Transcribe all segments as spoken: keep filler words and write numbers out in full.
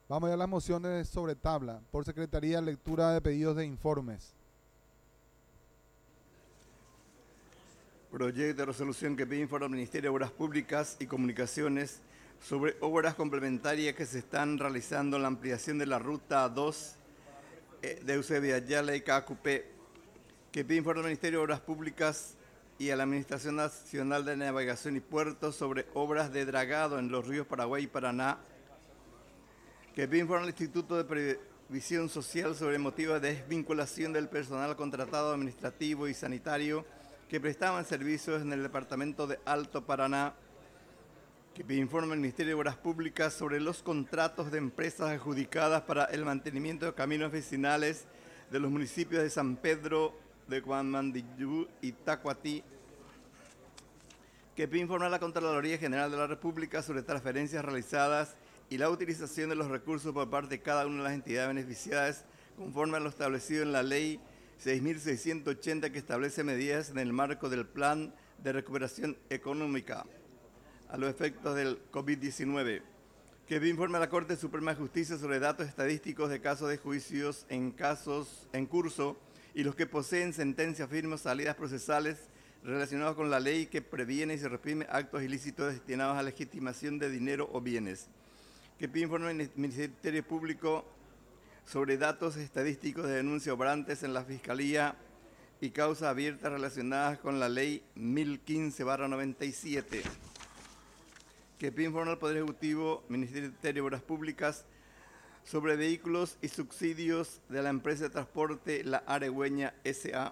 Vamos ya a las mociones sobre tabla. Por secretaría, lectura de pedidos de informes. Proyecto de resolución que pide informe al Ministerio de Obras Públicas y Comunicaciones sobre obras complementarias que se están realizando en la ampliación de la Ruta dos eh, de Eusebio Ayala y K Q P, que pide informe al Ministerio de Obras Públicas y a la Administración Nacional de Navegación y Puertos sobre obras de dragado en los ríos Paraguay y Paraná, que pide informe al Instituto de Previsión Social sobre motivos de desvinculación del personal contratado administrativo y sanitario que prestaban servicios en el departamento de Alto Paraná, que pide informe al Ministerio de Obras Públicas sobre los contratos de empresas adjudicadas para el mantenimiento de caminos vecinales de los municipios de San Pedro de Guamandillú y Tacuatí, que pide informe a la Contraloría General de la República sobre transferencias realizadas y la utilización de los recursos por parte de cada una de las entidades beneficiadas conforme a lo establecido en la Ley seis mil seiscientos ochenta, que establece medidas en el marco del Plan de Recuperación Económica a los efectos del COVID diecinueve, que informe a la Corte Suprema de Justicia sobre datos estadísticos de casos de juicios en casos en curso y los que poseen sentencias firmes, salidas procesales relacionados con la ley que previene y se reprime actos ilícitos destinados a la legitimación de dinero o bienes, que pide informe al Ministerio Público sobre datos estadísticos de denuncias obrantes en la Fiscalía y causas abiertas relacionadas con la Ley mil quince barra noventa y siete, que pide informe al Poder Ejecutivo, Ministerio de Obras Públicas, sobre vehículos y subsidios de la empresa de transporte La Aregüeña S A,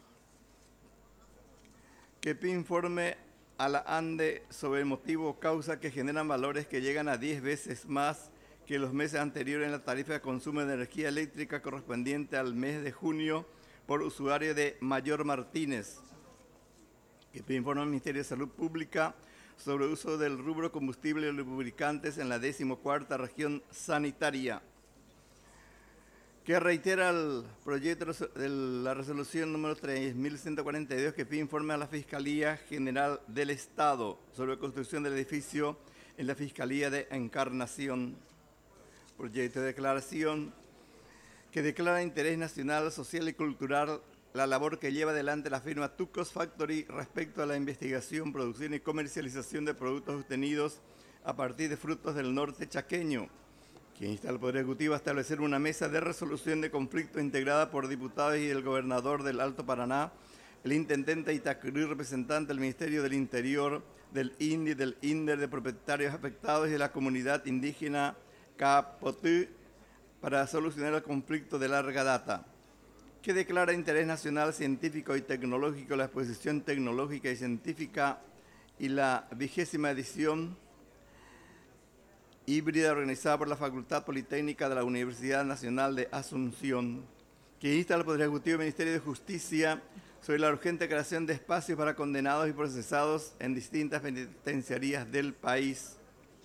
que pide informe a la ANDE sobre el motivo o causa que generan valores que llegan a diez veces más que los meses anteriores en la tarifa de consumo de energía eléctrica correspondiente al mes de junio por usuario de Mayor Martínez, que pide informe al Ministerio de Salud Pública sobre uso del rubro combustible y lubricantes en la decimocuarta región sanitaria, que reitera el proyecto de la resolución número tres mil ciento cuarenta y dos, que pide informe a la Fiscalía General del Estado sobre la construcción del edificio en la Fiscalía de Encarnación. Proyecto de declaración que declara interés nacional, social y cultural la labor que lleva adelante la firma Tucos Factory respecto a la investigación, producción y comercialización de productos obtenidos a partir de frutos del norte chaqueño, que insta al Poder Ejecutivo a establecer una mesa de resolución de conflicto integrada por diputados y el gobernador del Alto Paraná, el intendente Itacurú, representante del Ministerio del Interior, del I N D I, del INDER, de propietarios afectados y de la comunidad indígena Capotú para solucionar el conflicto de larga data, que declara interés nacional, científico y tecnológico la exposición tecnológica y científica y la vigésima edición híbrida organizada por la Facultad Politécnica de la Universidad Nacional de Asunción, que insta al Poder Ejecutivo y Ministerio de Justicia sobre la urgente creación de espacios para condenados y procesados en distintas penitenciarías del país,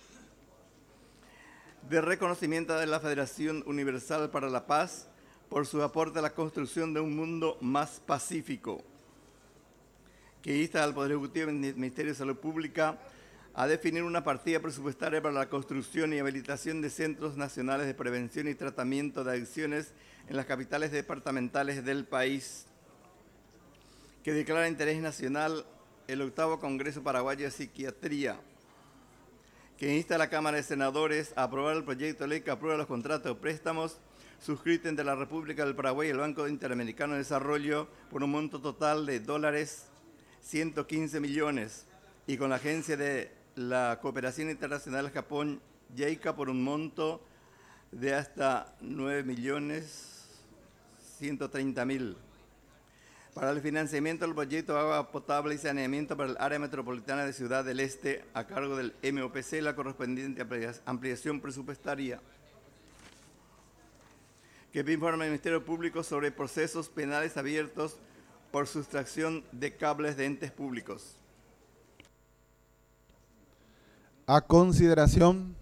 de reconocimiento de la Federación Universal para la Paz por su aporte a la construcción de un mundo más pacífico, que insta al Poder Ejecutivo y al Ministerio de Salud Pública a definir una partida presupuestaria para la construcción y habilitación de centros nacionales de prevención y tratamiento de adicciones en las capitales departamentales del país, que declara interés nacional el octavo Congreso Paraguayo de Psiquiatría, que insta a la Cámara de Senadores a aprobar el proyecto de ley que aprueba los contratos de préstamos suscritos entre la República del Paraguay y el Banco Interamericano de Desarrollo por un monto total de dólares ciento quince millones y con la Agencia de la Cooperación Internacional de Japón, JICA, por un monto de hasta nueve millones ciento treinta mil para el financiamiento del proyecto de agua potable y saneamiento para el área metropolitana de Ciudad del Este a cargo del M O P C, la correspondiente ampliación presupuestaria, que informa al Ministerio Público sobre procesos penales abiertos por sustracción de cables de entes públicos. A consideración,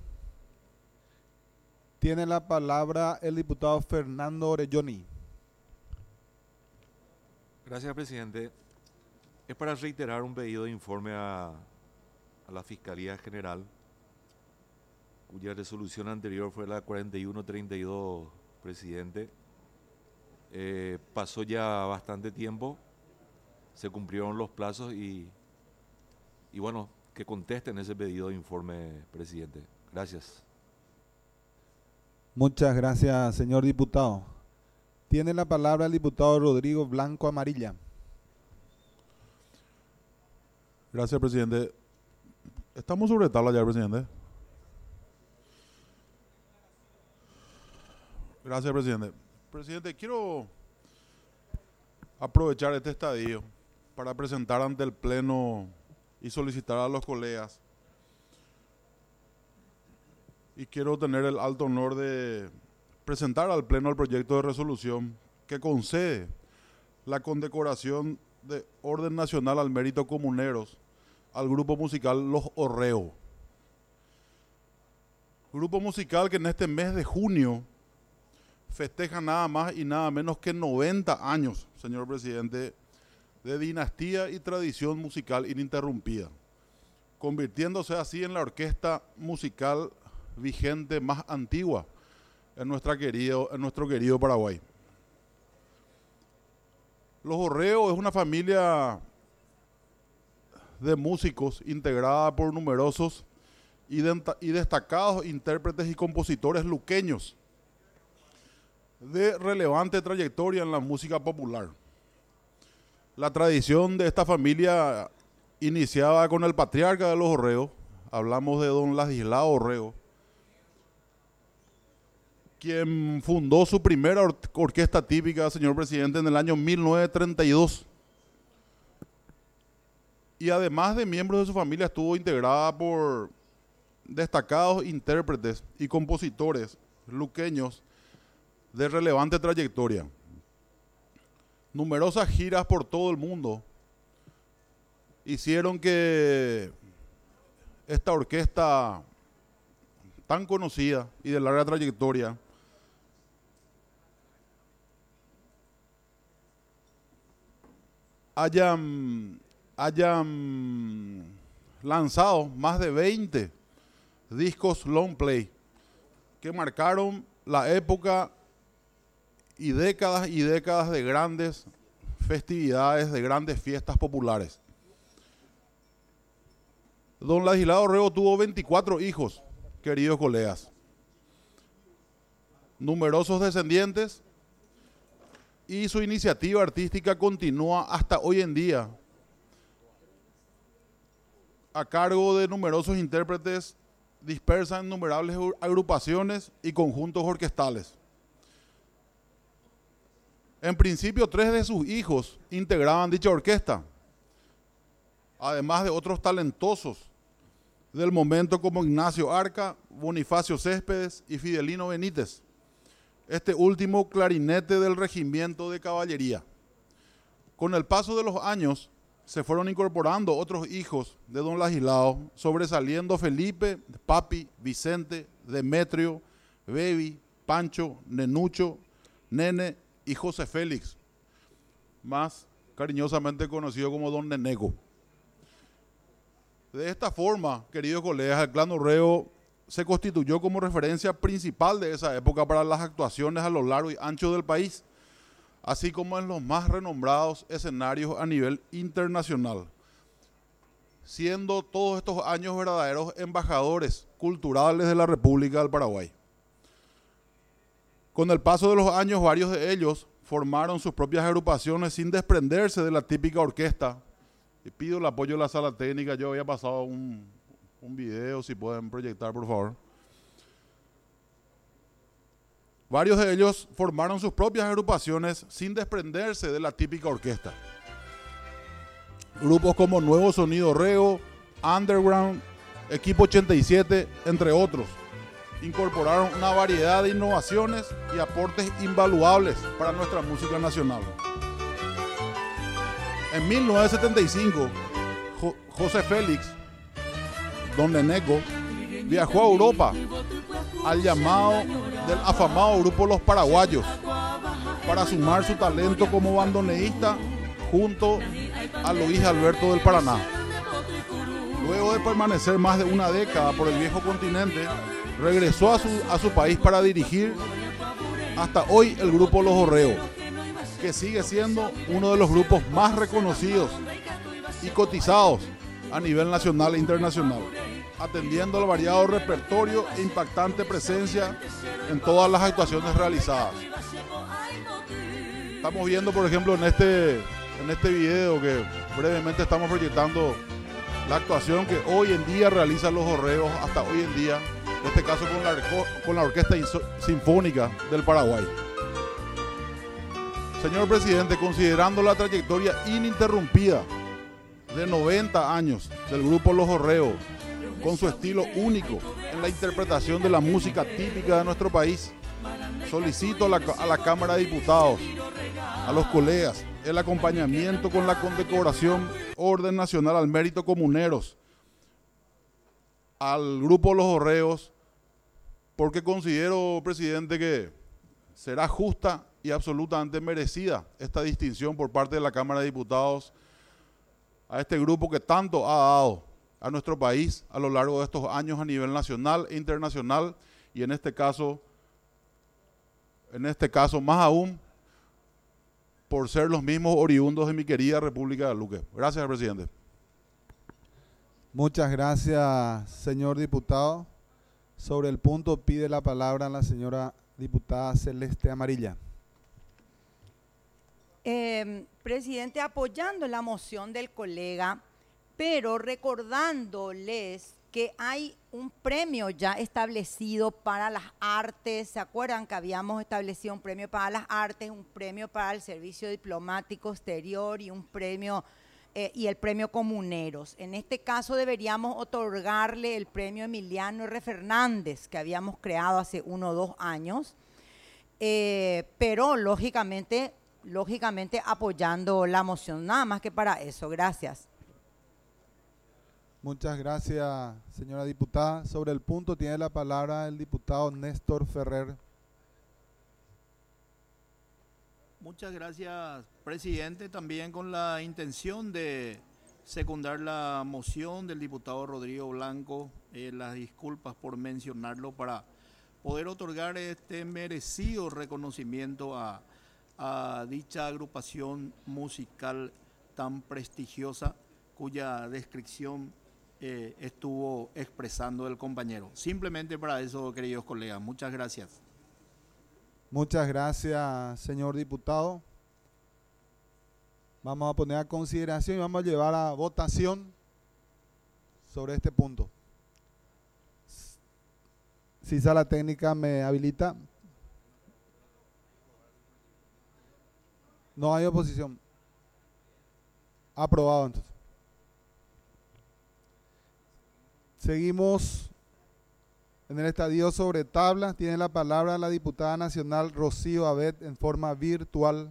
tiene la palabra el diputado Fernando Orelloni. Gracias, presidente. Es para reiterar un pedido de informe a, a la Fiscalía General cuya resolución anterior fue la cuarenta y uno treinta y dos, presidente. Eh, pasó ya bastante tiempo, se cumplieron los plazos y, y bueno, que contesten ese pedido de informe, presidente. Gracias. Muchas gracias, señor diputado. Tiene la palabra el diputado Rodrigo Blanco Amarilla. Gracias, presidente. Estamos sobre tabla ya, presidente. Gracias, presidente. Presidente, quiero aprovechar este estadio para presentar ante el Pleno y solicitar a los colegas. Y quiero tener el alto honor de presentar al Pleno el proyecto de resolución que concede la condecoración de Orden Nacional al Mérito Comuneros al grupo musical Los Orreo. Grupo musical que en este mes de junio festeja nada más y nada menos que noventa años, señor presidente, de dinastía y tradición musical ininterrumpida, convirtiéndose así en la orquesta musical vigente más antigua en, nuestra querido, en nuestro querido Paraguay. Los Orreo es una familia de músicos integrada por numerosos y, de, y destacados intérpretes y compositores luqueños de relevante trayectoria en la música popular. La tradición de esta familia iniciaba con el patriarca de los Orreo, hablamos de don Ladislao Orreo, quien fundó su primera or orquesta típica, señor presidente, en el año mil novecientos treinta y dos. Y además de miembros de su familia, estuvo integrada por destacados intérpretes y compositores luqueños de relevante trayectoria. Numerosas giras por todo el mundo hicieron que esta orquesta tan conocida y de larga trayectoria hayan, hayan lanzado más de veinte discos long play que marcaron la época y décadas y décadas de grandes festividades, de grandes fiestas populares. Don Ladislao Orreo tuvo veinticuatro hijos, queridos colegas, numerosos descendientes, y su iniciativa artística continúa hasta hoy en día a cargo de numerosos intérpretes dispersa en innumerables agrupaciones y conjuntos orquestales. En principio, tres de sus hijos integraban dicha orquesta, además de otros talentosos del momento como Ignacio Arca, Bonifacio Céspedes y Fidelino Benítez, este último clarinete del regimiento de caballería. Con el paso de los años, se fueron incorporando otros hijos de don Ladislao, sobresaliendo Felipe, Papi, Vicente, Demetrio, Bebi, Pancho, Nenucho, Nene y José Félix, más cariñosamente conocido como don Nenego. De esta forma, queridos colegas, el clan Orreo se constituyó como referencia principal de esa época para las actuaciones a lo largo y ancho del país, así como en los más renombrados escenarios a nivel internacional, siendo todos estos años verdaderos embajadores culturales de la República del Paraguay. Con el paso de los años, varios de ellos formaron sus propias agrupaciones sin desprenderse de la típica orquesta. Y pido el apoyo de la sala técnica. Yo había pasado un, un video, si pueden proyectar, por favor. Varios de ellos formaron sus propias agrupaciones sin desprenderse de la típica orquesta. Grupos como Nuevo Sonido Orreo, Underground, Equipo ochenta y siete, entre otros, incorporaron una variedad de innovaciones y aportes invaluables para nuestra música nacional. En mil novecientos setenta y cinco, Jo- José Félix, don Nenego, viajó a Europa al llamado del afamado grupo Los Paraguayos para sumar su talento como bandoneísta junto a Luis Alberto del Paraná. Luego de permanecer más de una década por el viejo continente, regresó a su, a su país para dirigir hasta hoy el grupo Los Horreos, que sigue siendo uno de los grupos más reconocidos y cotizados a nivel nacional e internacional, atendiendo al variado repertorio e impactante presencia en todas las actuaciones realizadas. Estamos viendo, por ejemplo, en este, en este video que brevemente estamos proyectando la actuación que hoy en día realizan Los Horreos hasta hoy en día, en este caso con la, con la Orquesta Sinfónica del Paraguay. Señor presidente, considerando la trayectoria ininterrumpida de noventa años del grupo Los Horreos, con su estilo único en la interpretación de la música típica de nuestro país, solicito a la, a la Cámara de Diputados, a los colegas, el acompañamiento con la condecoración Orden Nacional al Mérito Comuneros al grupo Los Horreos, porque considero, presidente, que será justa y absolutamente merecida esta distinción por parte de la Cámara de Diputados a este grupo que tanto ha dado a nuestro país a lo largo de estos años a nivel nacional e internacional, y en este caso, en este caso más aún, por ser los mismos oriundos de mi querida República de Luque. Gracias, presidente. Muchas gracias, señor diputado. Sobre el punto pide la palabra la señora diputada Celeste Amarilla. Eh, presidente, apoyando la moción del colega, pero recordándoles que hay un premio ya establecido para las artes. ¿Se acuerdan que habíamos establecido un premio para las artes, un premio para el servicio diplomático exterior y un premio eh, y el premio Comuneros? En este caso deberíamos otorgarle el premio Emiliano R. Fernández, que habíamos creado hace uno o dos años, eh, pero lógicamente, lógicamente apoyando la moción, nada más que para eso. Gracias. Muchas gracias, señora diputada. Sobre el punto tiene la palabra el diputado Néstor Ferrer. Muchas gracias, presidente. También con la intención de secundar la moción del diputado Rodrigo Blanco, eh, las disculpas por mencionarlo, para poder otorgar este merecido reconocimiento a, a dicha agrupación musical tan prestigiosa, cuya descripción Eh, estuvo expresando el compañero. Simplemente para eso, queridos colegas, muchas gracias. Muchas gracias, señor diputado. Vamos a poner a consideración y vamos a llevar a votación sobre este punto. Si sala técnica me habilita. No hay oposición. Aprobado entonces. Seguimos en el estadio sobre tablas. Tiene la palabra la diputada nacional Rocío Abet en forma virtual.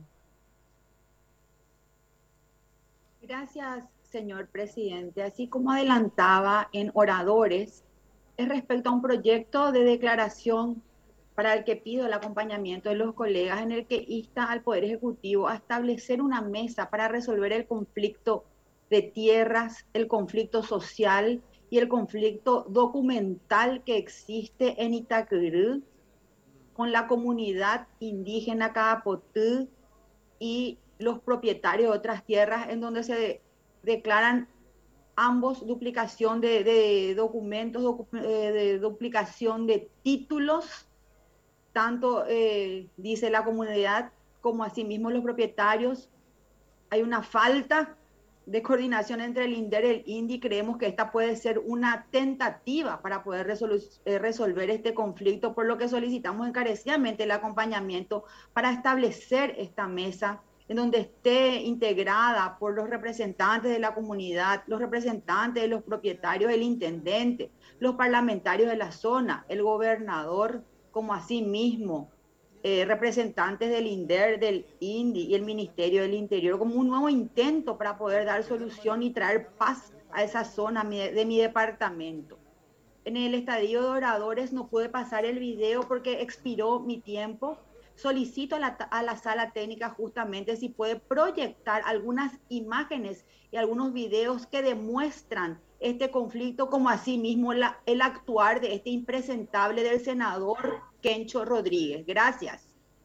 Gracias, señor presidente. Así como adelantaba en oradores, es respecto a un proyecto de declaración para el que pido el acompañamiento de los colegas, en el que insta al Poder Ejecutivo a establecer una mesa para resolver el conflicto de tierras, el conflicto social y el conflicto documental que existe en Itacurú con la comunidad indígena Caapotú y los propietarios de otras tierras, en donde se de, declaran ambos duplicación de, de documentos, docu, eh, de duplicación de títulos, tanto eh, dice la comunidad como asimismo los propietarios. Hay una falta de coordinación entre el INDER y el INDI. Creemos que esta puede ser una tentativa para poder resolu- eh, resolver este conflicto, por lo que solicitamos encarecidamente el acompañamiento para establecer esta mesa en donde esté integrada por los representantes de la comunidad, los representantes de los propietarios, el intendente, los parlamentarios de la zona, el gobernador, como asimismo Eh, representantes del INDER, del INDI y el Ministerio del Interior, como un nuevo intento para poder dar solución y traer paz a esa zona de mi departamento. En el estadio de oradores no pude pasar el video porque expiró mi tiempo. Solicito a la, a la sala técnica justamente si puede proyectar algunas imágenes y algunos videos que demuestran este conflicto, como asimismo la, el actuar de este impresentable del senador Kencho Rodríguez. Gracias.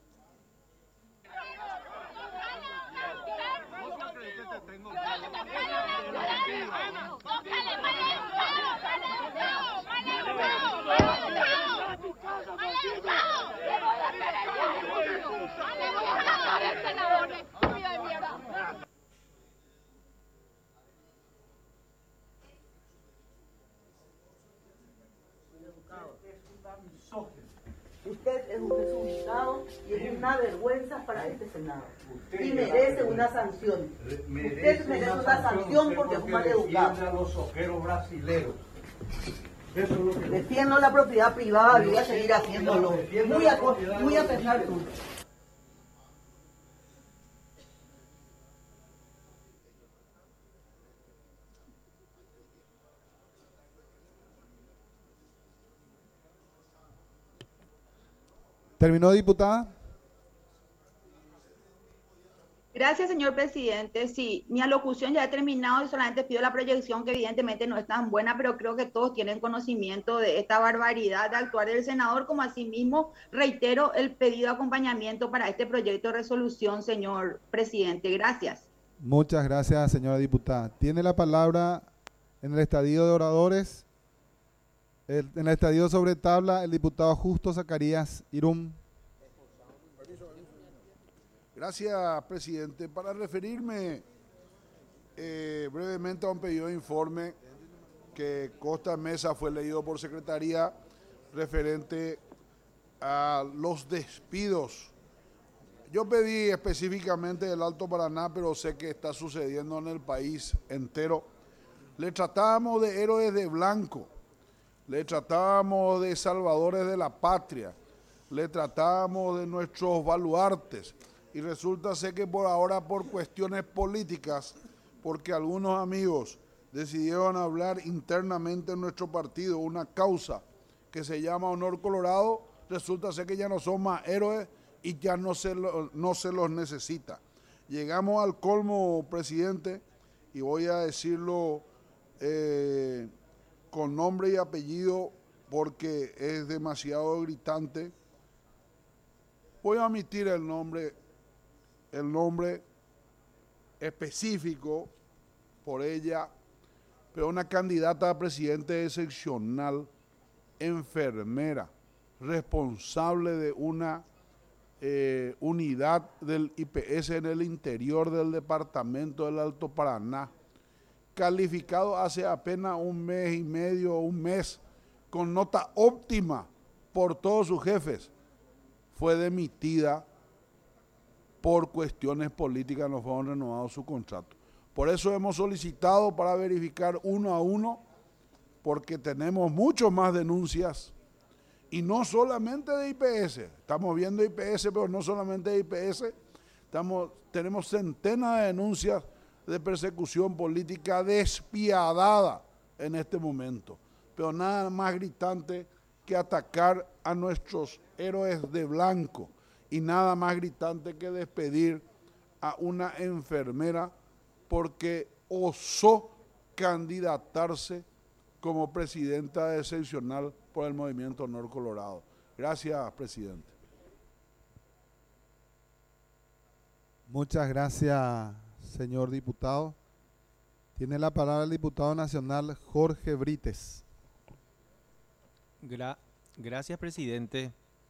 Usted es un desubicado y es una vergüenza para este Senado. Y merece una sanción. Usted merece una sanción porque es un maleducado. A los ojeros brasileños. Eso es lo que defiendo la propiedad privada y voy a seguir haciéndolo. Muy a, muy a pesar tuyo. ¿Terminó, diputada? Gracias, señor presidente. Sí, mi alocución ya ha terminado y solamente pido la proyección, que evidentemente no es tan buena, pero creo que todos tienen conocimiento de esta barbaridad de actuar del senador, como asimismo reitero el pedido de acompañamiento para este proyecto de resolución, señor presidente. Gracias. Muchas gracias, señora diputada. Tiene la palabra en el estadio de oradores, el, en el estadio sobre tabla, el diputado Justo Zacarías Irum. Gracias, presidente. Para referirme eh, brevemente a un pedido de informe que Costa Mesa fue leído por Secretaría referente a los despidos. Yo pedí específicamente del Alto Paraná, pero sé que está sucediendo en el país entero. Le tratábamos de héroes de blanco, le tratábamos de salvadores de la patria, le tratábamos de nuestros baluartes. Y resulta ser que por ahora, por cuestiones políticas, porque algunos amigos decidieron hablar internamente en nuestro partido una causa que se llama Honor Colorado, resulta ser que ya no son más héroes y ya no se, lo, no se los necesita. Llegamos al colmo, presidente, y voy a decirlo eh, con nombre y apellido porque es demasiado gritante. Voy a omitir el nombre el nombre específico por ella, pero una candidata a presidente excepcional, enfermera, responsable de una eh, unidad del I P S en el interior del departamento del Alto Paraná, calificado hace apenas un mes y medio, un mes, con nota óptima por todos sus jefes, fue demitida por cuestiones políticas, no fueron renovados su contrato. Por eso hemos solicitado para verificar uno a uno, porque tenemos mucho más denuncias, y no solamente de I P S, estamos viendo I P S, pero no solamente de I P S, estamos, tenemos centenas de denuncias de persecución política despiadada en este momento, pero nada más gritante que atacar a nuestros héroes de blanco, y nada más gritante que despedir a una enfermera porque osó candidatarse como presidenta excepcional por el Movimiento Honor Colorado. Gracias, presidente. Muchas gracias, señor diputado. Tiene la palabra el diputado nacional Jorge Brites. Gra- gracias, presidente.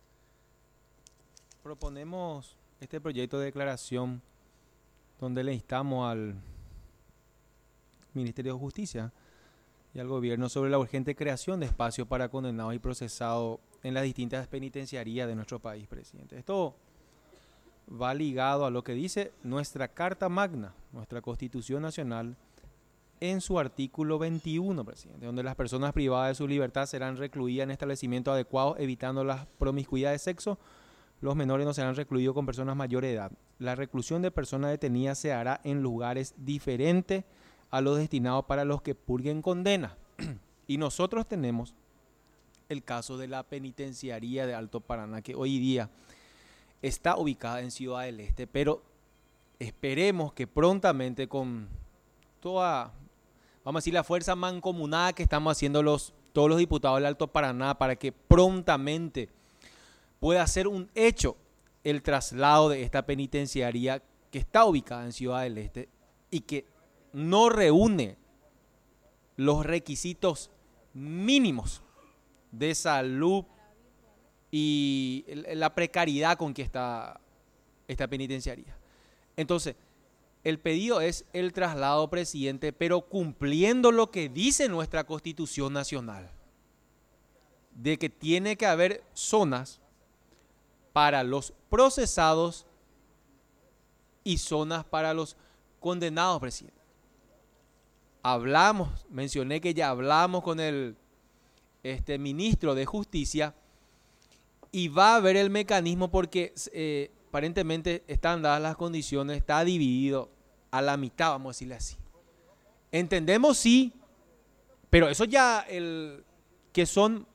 Proponemos este proyecto de declaración donde le instamos al Ministerio de Justicia y al Gobierno sobre la urgente creación de espacios para condenados y procesados en las distintas penitenciarías de nuestro país, presidente. Esto va ligado a lo que dice nuestra Carta Magna, nuestra Constitución Nacional, en su artículo veintiuno, presidente, donde las personas privadas de su libertad serán recluidas en establecimientos adecuados, evitando la promiscuidad de sexo. Los menores no serán recluidos con personas mayores de edad. La reclusión de personas detenidas se hará en lugares diferentes a los destinados para los que purguen condena. Y nosotros tenemos el caso de la penitenciaría de Alto Paraná, que hoy día está ubicada en Ciudad del Este, pero esperemos que prontamente, con toda vamos a decir, la fuerza mancomunada que estamos haciendo los, todos los diputados del Alto Paraná para que prontamente pueda ser un hecho el traslado de esta penitenciaría que está ubicada en Ciudad del Este y que no reúne los requisitos mínimos de salud y la precariedad con que está esta penitenciaría. Entonces, el pedido es el traslado, presidente, pero cumpliendo lo que dice nuestra Constitución Nacional, de que tiene que haber zonas para los procesados y zonas para los condenados, presidente. Hablamos, mencioné que ya hablamos con el este, ministro de Justicia y va a haber el mecanismo porque eh, aparentemente están dadas las condiciones, está dividido a la mitad, vamos a decirle así. Entendemos sí, pero eso ya, el que son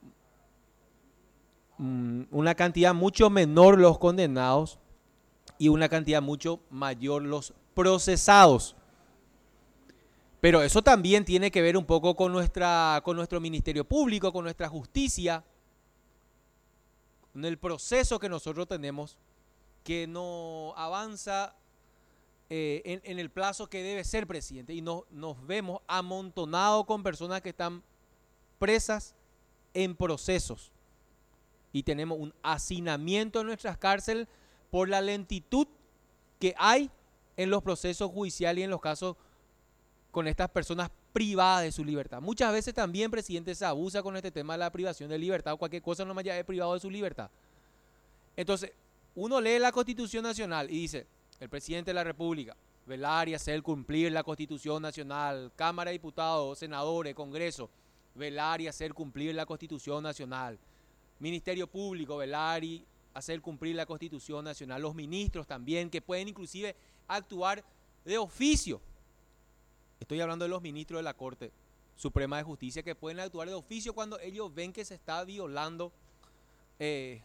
mm, una cantidad mucho menor los condenados y una cantidad mucho mayor los procesados. Pero eso también tiene que ver un poco con, nuestra, con nuestro Ministerio Público, con nuestra justicia, con el proceso que nosotros tenemos, que no avanza eh, en, en el plazo que debe ser, presidente. Y no, nos vemos amontonados con personas que están presas en procesos. Y tenemos un hacinamiento en nuestras cárceles por la lentitud que hay en los procesos judiciales y en los casos con estas personas privadas de su libertad. Muchas veces también, presidente, se abusa con este tema de la privación de libertad o cualquier cosa nomás ya es privado de su libertad. Entonces, uno lee la Constitución Nacional y dice, el presidente de la República, velar y hacer cumplir la Constitución Nacional, Cámara de Diputados, senadores, Congreso, velar y hacer cumplir la Constitución Nacional, Ministerio Público, velar y hacer cumplir la Constitución Nacional, los ministros también, que pueden inclusive actuar de oficio. Estoy hablando de los ministros de la Corte Suprema de Justicia que pueden actuar de oficio cuando ellos ven que se está violando eh,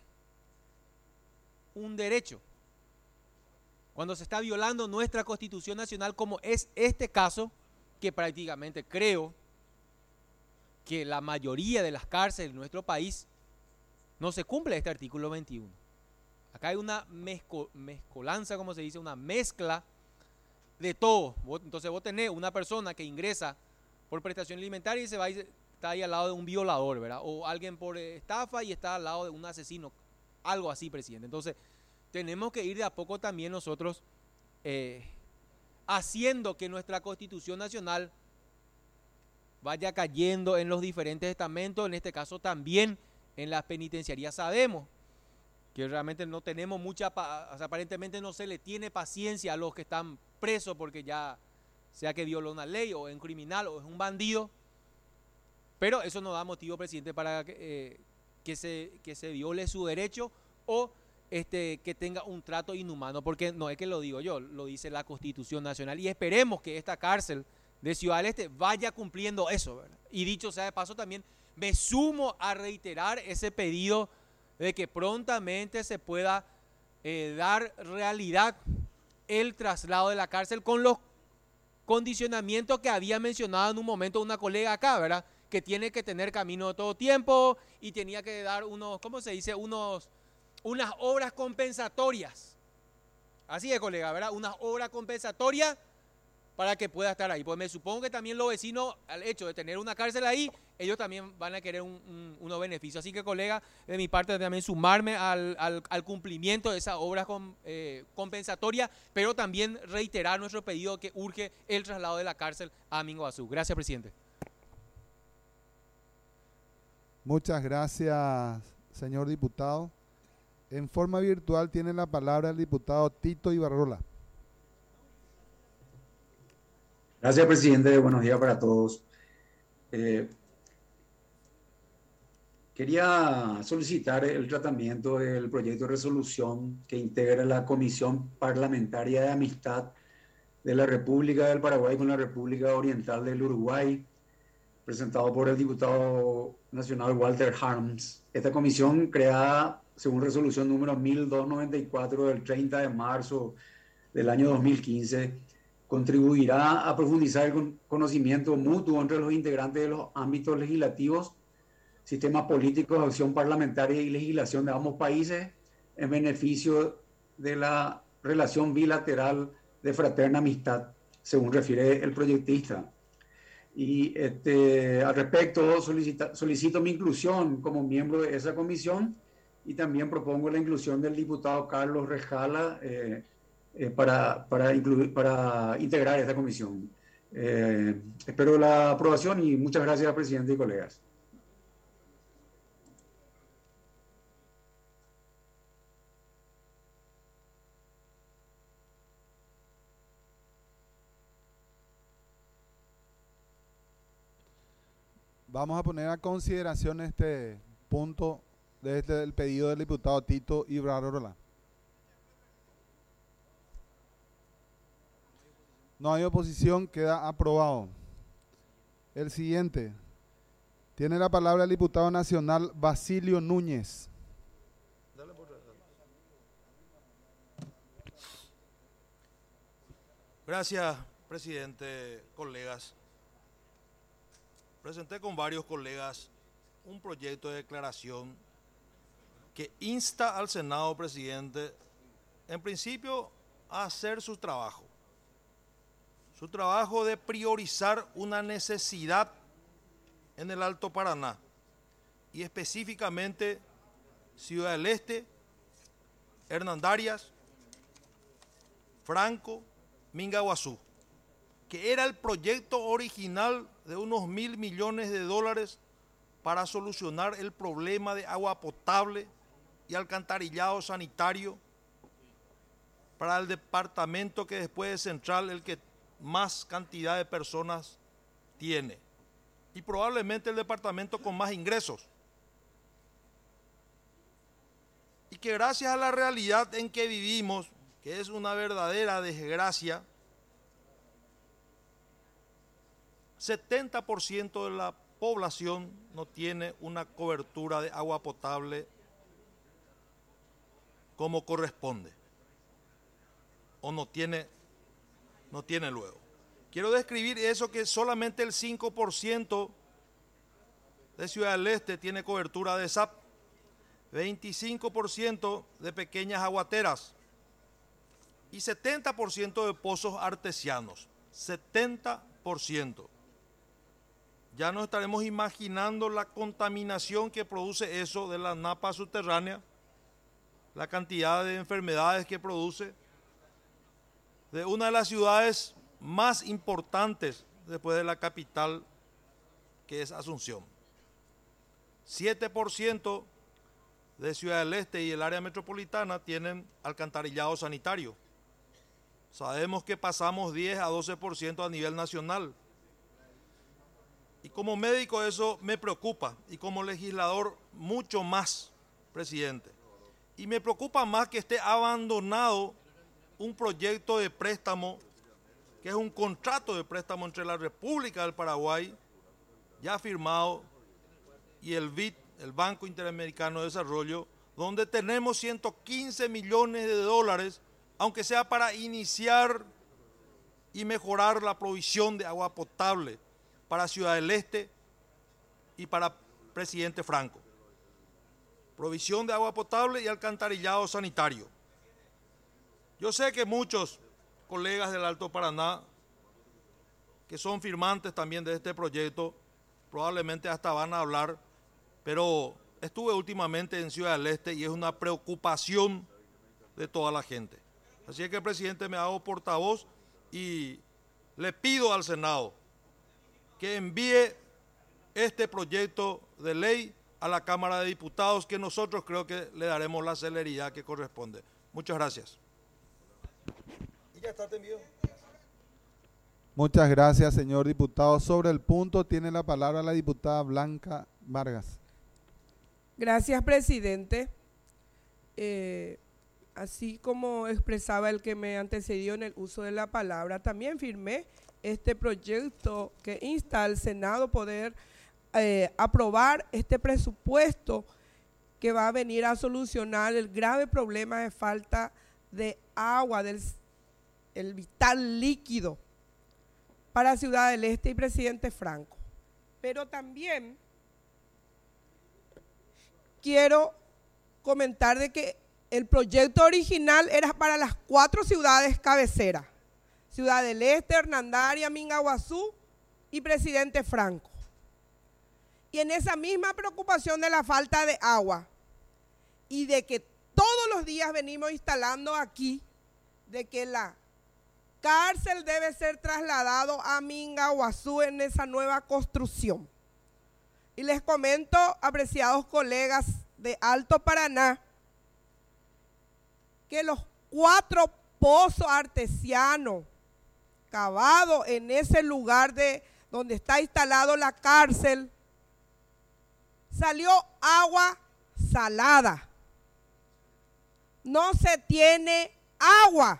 un derecho. Cuando se está violando nuestra Constitución Nacional, como es este caso, que prácticamente creo que la mayoría de las cárceles de nuestro país no se cumple este artículo veintiuno. Acá hay una mezco, mezcolanza, como se dice, una mezcla de todo. Entonces vos tenés una persona que ingresa por prestación alimentaria y se va y está ahí al lado de un violador, ¿verdad? O alguien por estafa y está al lado de un asesino, algo así, presidente. Entonces tenemos que ir de a poco también nosotros eh, haciendo que nuestra Constitución Nacional vaya cayendo en los diferentes estamentos, en este caso también en las penitenciarías. Sabemos que realmente no tenemos mucha, o sea, aparentemente no se le tiene paciencia a los que están presos porque ya sea que violó una ley o es un criminal o es un bandido, pero eso no da motivo, presidente, para que, eh, que, se, que se viole su derecho o este, que tenga un trato inhumano, porque no es que lo digo yo, lo dice la Constitución Nacional y esperemos que esta cárcel de Ciudad del Este vaya cumpliendo eso, ¿verdad? Y dicho sea de paso también, me sumo a reiterar ese pedido de que prontamente se pueda eh, dar realidad el traslado de la cárcel con los condicionamientos que había mencionado en un momento una colega acá, ¿verdad? Que tiene que tener camino de todo tiempo y tenía que dar unos, ¿cómo se dice? Unos, unas obras compensatorias. Así es, colega, ¿verdad? Unas obras compensatorias para que pueda estar ahí. Pues me supongo que también los vecinos, al hecho de tener una cárcel ahí, ellos también van a querer un, un, unos beneficios. Así que, colega, de mi parte también sumarme al, al, al cumplimiento de esas obras con, eh, compensatorias, pero también reiterar nuestro pedido que urge el traslado de la cárcel a Minguazú. Gracias, presidente. Muchas gracias, señor diputado. En forma virtual tiene la palabra el diputado Tito Ibarrola. Gracias, presidente. Buenos días para todos. Eh, quería solicitar el tratamiento del proyecto de resolución que integra la Comisión Parlamentaria de Amistad de la República del Paraguay con la República Oriental del Uruguay, presentado por el diputado nacional Walter Harms. Esta comisión, creada según resolución número mil doscientos noventa y cuatro del treinta de marzo del año dos mil quince, contribuirá a profundizar el conocimiento mutuo entre los integrantes de los ámbitos legislativos, sistemas políticos, acción parlamentaria y legislación de ambos países en beneficio de la relación bilateral de fraterna amistad, según refiere el proyectista. Y este, al respecto, solicita, solicito mi inclusión como miembro de esa comisión y también propongo la inclusión del diputado Carlos Rejala eh, eh, para, para, incluir, para integrar esta comisión. Eh, espero la aprobación y muchas gracias, presidente y colegas. Vamos a poner a consideración este punto desde el pedido del diputado Tito Ibarrola. No hay oposición, queda aprobado. El siguiente. Tiene la palabra el diputado nacional Basilio Núñez. Gracias, presidente, colegas. Presenté con varios colegas un proyecto de declaración que insta al Senado, presidente, en principio a hacer su trabajo. Su trabajo de priorizar una necesidad en el Alto Paraná y específicamente Ciudad del Este, Hernandarias, Franco, Mingaguazú, que era el proyecto original de unos mil millones de dólares para solucionar el problema de agua potable y alcantarillado sanitario para el departamento que después de Central el que más cantidad de personas tiene y probablemente el departamento con más ingresos. Y que gracias a la realidad en que vivimos, que es una verdadera desgracia, setenta por ciento de la población no tiene una cobertura de agua potable como corresponde, o no tiene, no tiene luego. Quiero describir eso, que solamente el cinco por ciento de Ciudad del Este tiene cobertura de S A P, veinticinco por ciento de pequeñas aguateras y setenta por ciento de pozos artesianos, setenta por ciento. Ya nos estaremos imaginando la contaminación que produce eso de la napa subterránea, la cantidad de enfermedades que produce, de una de las ciudades más importantes después de la capital, que es Asunción. siete por ciento de Ciudad del Este y el área metropolitana tienen alcantarillado sanitario. Sabemos que pasamos diez a doce por ciento a nivel nacional. Y como médico eso me preocupa, y como legislador mucho más, presidente. Y me preocupa más que esté abandonado un proyecto de préstamo, que es un contrato de préstamo entre la República del Paraguay, ya firmado, y el B I D, el Banco Interamericano de Desarrollo, donde tenemos ciento quince millones de dólares, aunque sea para iniciar y mejorar la provisión de agua potable para Ciudad del Este y para Presidente Franco. Provisión de agua potable y alcantarillado sanitario. Yo sé que muchos colegas del Alto Paraná, que son firmantes también de este proyecto, probablemente hasta van a hablar, pero estuve últimamente en Ciudad del Este y es una preocupación de toda la gente. Así es que, presidente, me hago portavoz y le pido al Senado que envíe este proyecto de ley a la Cámara de Diputados, que nosotros creo que le daremos la celeridad que corresponde. Muchas gracias. Y ya está, te envío. Muchas gracias, señor diputado. Sobre el punto tiene la palabra la diputada Blanca Vargas. Gracias, presidente. Eh, así como expresaba el que me antecedió en el uso de la palabra, también firmé este proyecto que insta al Senado poder eh, aprobar este presupuesto que va a venir a solucionar el grave problema de falta de agua del el vital líquido para Ciudad del Este y Presidente Franco. Pero también quiero comentar de que el proyecto original era para las cuatro ciudades cabeceras: Ciudad del Este, Hernandaria, Mingaguazú y Presidente Franco. Y en esa misma preocupación de la falta de agua y de que todos los días venimos instalando aquí, de que la cárcel debe ser trasladado a Mingaguazú en esa nueva construcción. Y les comento, apreciados colegas de Alto Paraná, que los cuatro pozos artesianos cavados en ese lugar de donde está instalado la cárcel, salió agua salada. No se tiene agua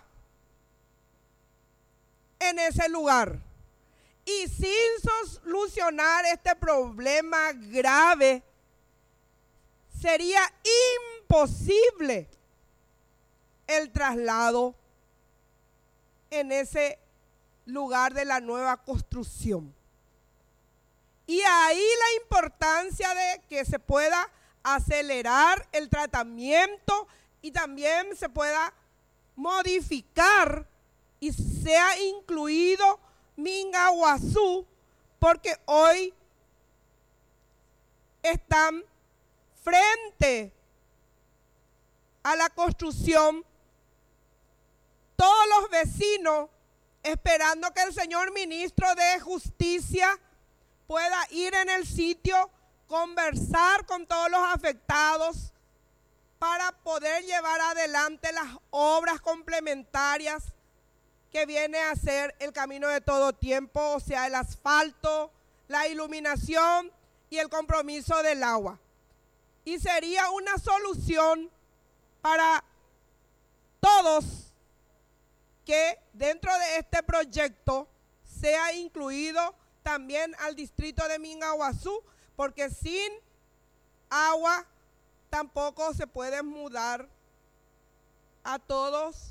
en ese lugar. Y sin solucionar este problema grave, sería imposible el traslado en ese lugar de la nueva construcción. Y ahí la importancia de que se pueda acelerar el tratamiento y también se pueda modificar y sea incluido Mingaguazú, porque hoy están frente a la construcción todos los vecinos esperando que el señor ministro de Justicia pueda ir en el sitio, conversar con todos los afectados para poder llevar adelante las obras complementarias que viene a ser el camino de todo tiempo, o sea, el asfalto, la iluminación y el compromiso del agua. Y sería una solución para todos que dentro de este proyecto sea incluido también al distrito de Mingaguazú, porque sin agua tampoco se pueden mudar a todos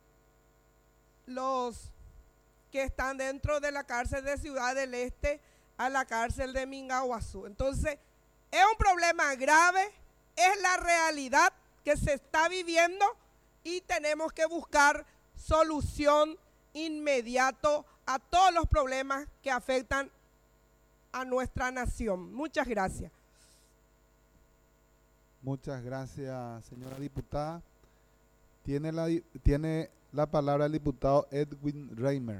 los que están dentro de la cárcel de Ciudad del Este a la cárcel de Mingaguazú. Entonces, es un problema grave, es la realidad que se está viviendo y tenemos que buscar solución inmediato a todos los problemas que afectan a nuestra nación. Muchas gracias. Muchas gracias, señora diputada. Tiene la, tiene la palabra el diputado Edwin Reimer.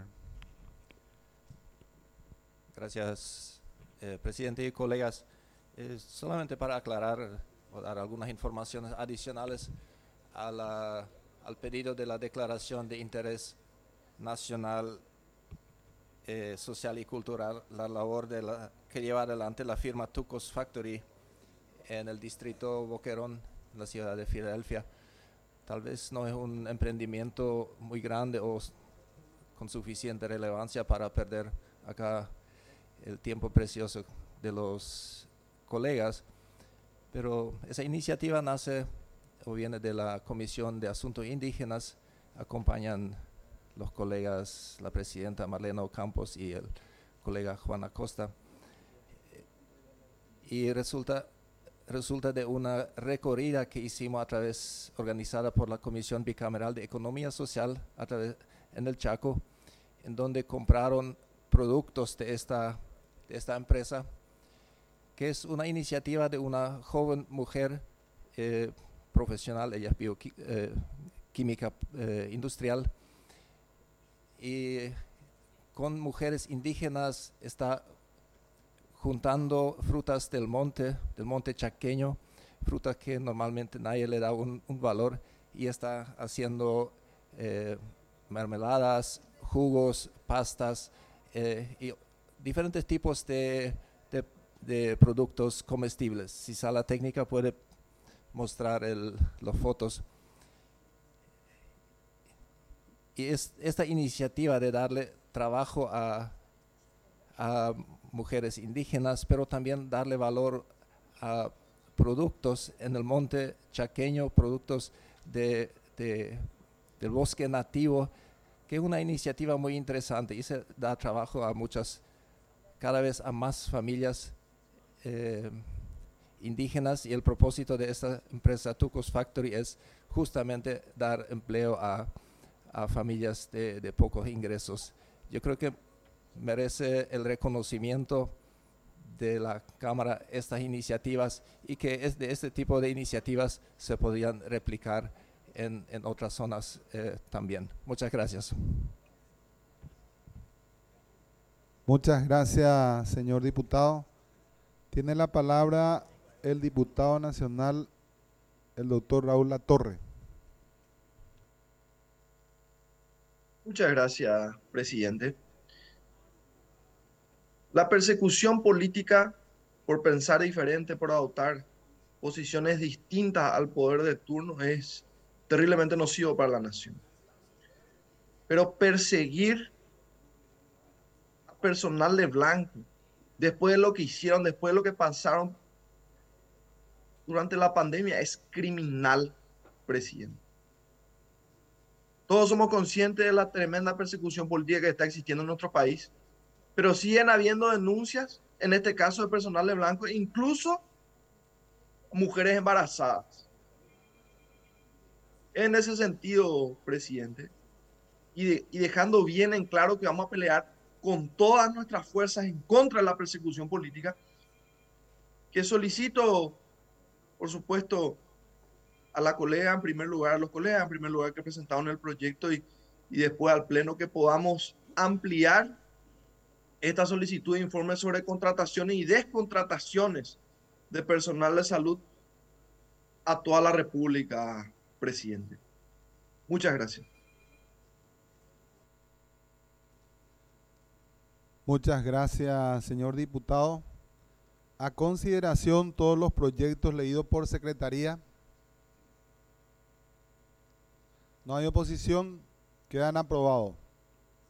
Gracias, eh, presidente y colegas. Eh, solamente para aclarar o dar algunas informaciones adicionales a la, al pedido de la declaración de interés nacional, eh, social y cultural, la labor de la, que lleva adelante la firma Tucos Factory en el distrito Boquerón, en la ciudad de Filadelfia. Tal vez no es un emprendimiento muy grande o con suficiente relevancia para perder acá el tiempo precioso de los colegas, pero esa iniciativa nace o viene de la Comisión de Asuntos Indígenas. Acompañan los colegas, la presidenta Marlene Ocampos y el colega Juan Acosta, y resulta resulta de una recorrida que hicimos a través, organizada por la Comisión Bicameral de Economía Social a través, en el Chaco, en donde compraron productos de esta, de esta empresa, que es una iniciativa de una joven mujer eh, profesional, ella es bioquímica eh, eh, industrial, y con mujeres indígenas está juntando frutas del monte, del monte chaqueño, frutas que normalmente nadie le da un, un valor, y está haciendo eh, mermeladas, jugos, pastas eh, y diferentes tipos de, de, de productos comestibles. Si sala técnica puede mostrar el, las fotos. Y es, esta iniciativa de darle trabajo a, a mujeres indígenas, pero también darle valor a productos en el monte chaqueño, productos de, de, del bosque nativo, que es una iniciativa muy interesante y se da trabajo a muchas, cada vez a más familias eh, indígenas, y el propósito de esta empresa Tucos Factory es justamente dar empleo a, a familias de, de pocos ingresos. Yo creo que merece el reconocimiento de la Cámara estas iniciativas, y que es de este tipo de iniciativas se podrían replicar en, en otras zonas eh, también. Muchas gracias. Muchas gracias, señor diputado. Tiene la palabra el diputado nacional, el doctor Raúl Latorre. Muchas gracias, presidente. La persecución política por pensar diferente, por adoptar posiciones distintas al poder de turno, es terriblemente nocivo para la nación. Pero perseguir a personal de blanco, después de lo que hicieron, después de lo que pasaron durante la pandemia, es criminal, presidente. Todos somos conscientes de la tremenda persecución política que está existiendo en nuestro país, pero siguen habiendo denuncias, en este caso de personal de blanco, incluso mujeres embarazadas. En ese sentido, presidente, y, de, y dejando bien en claro que vamos a pelear con todas nuestras fuerzas en contra de la persecución política, que solicito, por supuesto, a la colega en primer lugar, a los colegas en primer lugar que presentaron el proyecto, y, y después al Pleno, que podamos ampliar esta solicitud de informe sobre contrataciones y descontrataciones de personal de salud a toda la República, presidente. Muchas gracias. Muchas gracias, señor diputado. A consideración todos los proyectos leídos por secretaría. No hay oposición, quedan aprobados.